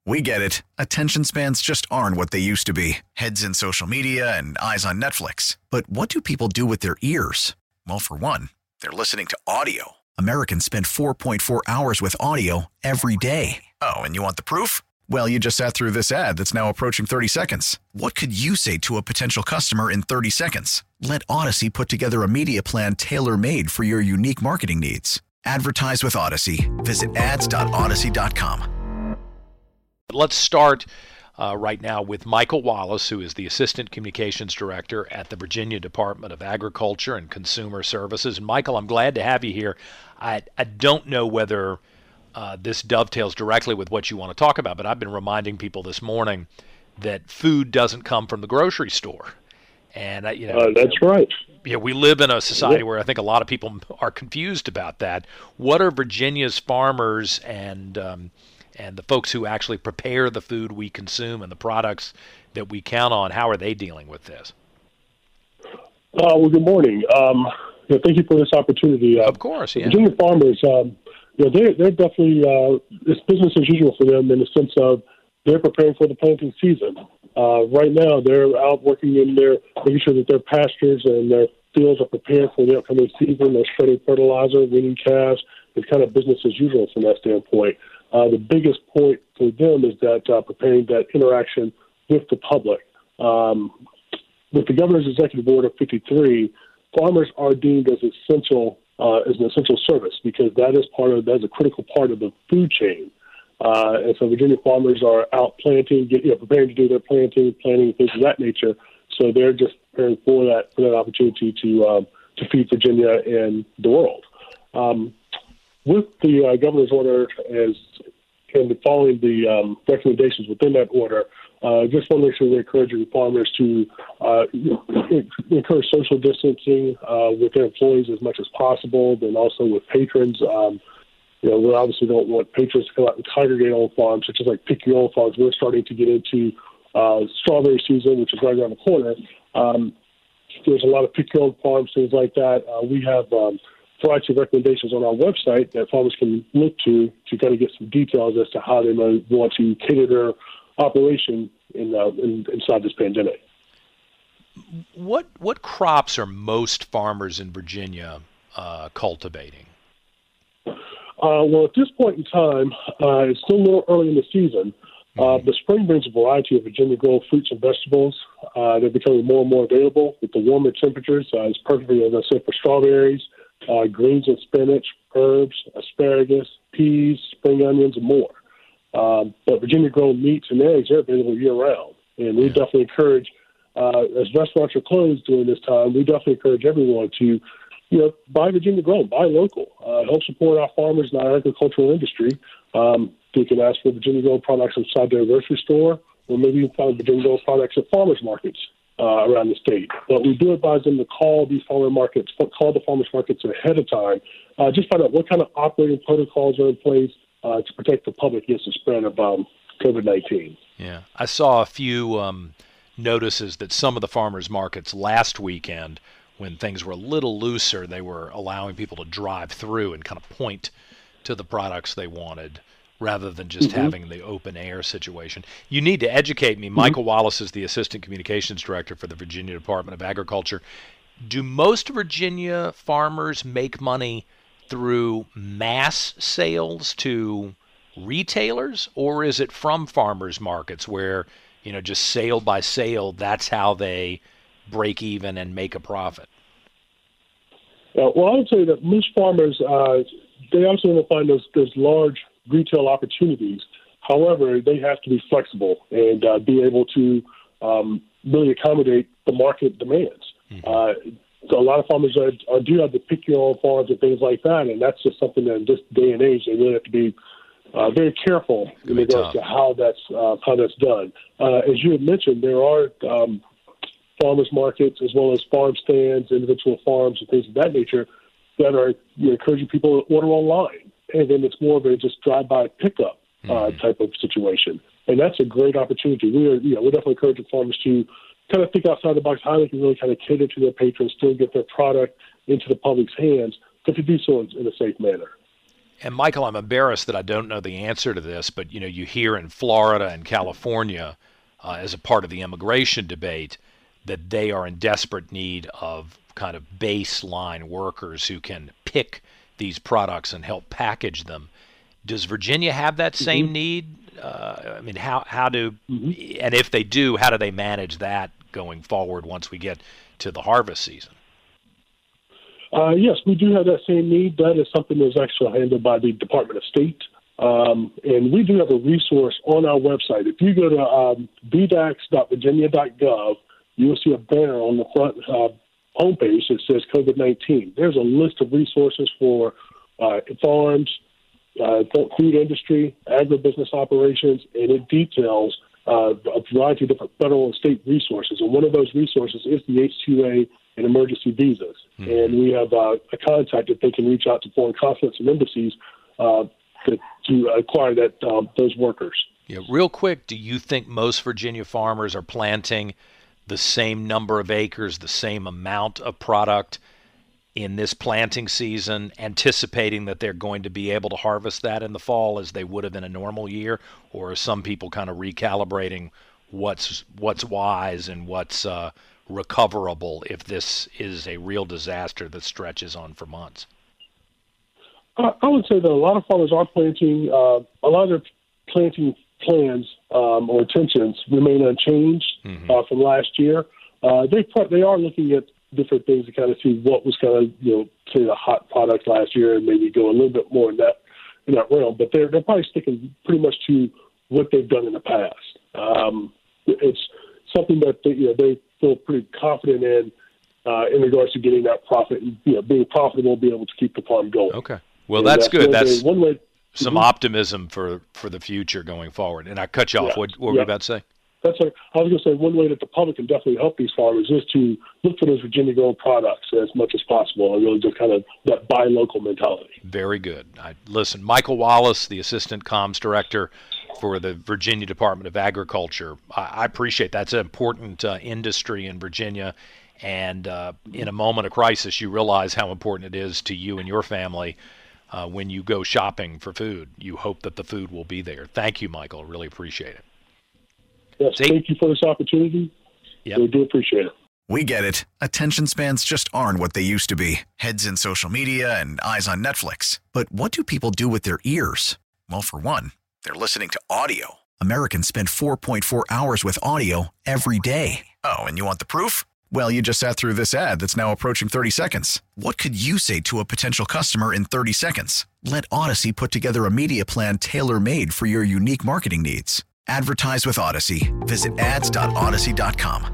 We get it. Attention spans just aren't what they used to be. Heads in social media and eyes on Netflix. But what do people do with their ears? Well, for one, they're listening to audio. Americans spend 4.4 hours with audio every day. Oh, and you want the proof? Well, you just sat through this ad that's now approaching 30 seconds. What could you say to a potential customer in 30 seconds? Let Odyssey put together a media plan tailor-made for your unique marketing needs. Advertise with Odyssey. Visit ads.odyssey.com. Let's start right now with Michael Wallace, who is the Assistant Communications Director at the Virginia Department of Agriculture and Consumer Services. And Michael, I'm glad to have you here. I don't know whether this dovetails directly with what you want to talk about, but I've been reminding people this morning that food doesn't come from the grocery store. And that's right. Yeah, we live in a society where I think a lot of people are confused about that. What are Virginia's farmers and the folks who actually prepare the food we consume and the products that we count on, how are they dealing with this? Well, good morning. Thank you for this opportunity. Of course, yeah. Virginia farmers, they're definitely, it's business as usual for them in the sense of they're preparing for the planting season. Right now, they're out working in making sure that their pastures and their fields are prepared for the upcoming season. They're spreading fertilizer, weaning calves. It's kind of business as usual from that standpoint. The biggest point for them is that preparing that interaction with the public. With the Governor's Executive Order 53, farmers are deemed as essential as an essential service because that's a critical part of the food chain. And so Virginia farmers are out planting, preparing to do their planting, things of that nature. So they're just preparing for that opportunity to feed Virginia and the world. With the governor's order and following the recommendations within that order, just want to make sure we're encouraging farmers to encourage social distancing with their employees as much as possible, and also with patrons. We obviously don't want patrons to come out and congregate on farms, such as like pick your own farms. We're starting to get into strawberry season, which is right around the corner. There's a lot of pick your own farms, things like that. We have variety of recommendations on our website that farmers can look to kind of get some details as to how they might want to cater their operation inside this pandemic. What crops are most farmers in Virginia cultivating? Well, at this point in time, it's still a little early in the season. The spring brings a variety of Virginia-grown fruits and vegetables. They're becoming more and more available with the warmer temperatures. It's perfectly, as I said, for strawberries, greens and spinach, herbs, asparagus, peas, spring onions, and more. But Virginia-grown meats and eggs are available year-round. And we definitely encourage, as restaurants are closed during this time, we definitely encourage everyone to buy Virginia-grown, buy local, help support our farmers and our agricultural industry. They can ask for Virginia-grown products inside their grocery store, or maybe you can find Virginia-grown products at farmers markets around the state. But we do advise them to call the farmers markets ahead of time, just find out what kind of operating protocols are in place to protect the public against the spread of COVID-19. Yeah, I saw a few notices that some of the farmers markets last weekend, when things were a little looser, they were allowing people to drive through and kind of point to the products they wanted rather than just having the open air situation. You need to educate me. Michael Wallace is the Assistant Communications Director for the Virginia Department of Agriculture. Do most Virginia farmers make money through mass sales to retailers, or is it from farmers markets where, just sale by sale, that's how they break even and make a profit? Well, I would say that most farmers, they also want to find those large retail opportunities. However, they have to be flexible and be able to really accommodate the market demands. So a lot of farmers do have to pick your own farms and things like that, and that's just something that in this day and age they really have to be very careful in regards to how that's done. As you had mentioned, there are farmers markets as well as farm stands, individual farms, and things of that nature that are encouraging people to order online, and then it's more of a just drive-by pickup type of situation, and that's a great opportunity. We're definitely encouraging farmers to kind of think outside the box how they can really kind of cater to their patrons, still get their product into the public's hands, but to do so in a safe manner. And Michael, I'm embarrassed that I don't know the answer to this, but you hear in Florida and California, as a part of the immigration debate, that they are in desperate need of kind of baseline workers who can pick these products and help package them. Does Virginia have that same need? How do, and if they do, how do they manage that going forward once we get to the harvest season? Yes, we do have that same need. That is something that's actually handled by the Department of State. And we do have a resource on our website. If you go to bdax.virginia.gov, you'll see a banner on the front homepage that says COVID-19. There's a list of resources for farms, food industry, agribusiness operations, and it details a variety of different federal and state resources. And one of those resources is the H-2A and emergency visas. Mm-hmm. And we have a contact that they can reach out to foreign consulates and embassies to acquire those workers. Yeah, real quick, do you think most Virginia farmers are planting the same number of acres, the same amount of product in this planting season, anticipating that they're going to be able to harvest that in the fall as they would have in a normal year? Or are some people kind of recalibrating what's wise and what's recoverable if this is a real disaster that stretches on for months? I would say that a lot of farmers are planting. A lot of their planting plans or intentions remain unchanged from last year. They are looking at different things to kind of see what was kind of, say the hot product last year and maybe go a little bit more in that realm. But they're probably sticking pretty much to what they've done in the past. It's something that they feel pretty confident in regards to getting that profit and being profitable, being able to keep the farm going. Okay. Well, and that's good. That's one way. Some optimism for the future going forward. And I cut you off. What were you about to say? That's what I was going to say. One way that the public can definitely help these farmers is to look for those Virginia-grown products as much as possible and really just kind of that buy local mentality. Very good. Listen, Michael Wallace, the Assistant Comms Director for the Virginia Department of Agriculture. I appreciate that's an important industry in Virginia. And in a moment of crisis, you realize how important it is to you and your family when you go shopping for food. You hope that the food will be there. Thank you, Michael. Really appreciate it. Yes, thank you for this opportunity. Yep. We do appreciate it. We get it. Attention spans just aren't what they used to be. Heads in social media and eyes on Netflix. But what do people do with their ears? Well, for one, they're listening to audio. Americans spend 4.4 hours with audio every day. Oh, and you want the proof? Well, you just sat through this ad that's now approaching 30 seconds. What could you say to a potential customer in 30 seconds? Let Odyssey put together a media plan tailor-made for your unique marketing needs. Advertise with Odyssey. Visit ads.odyssey.com.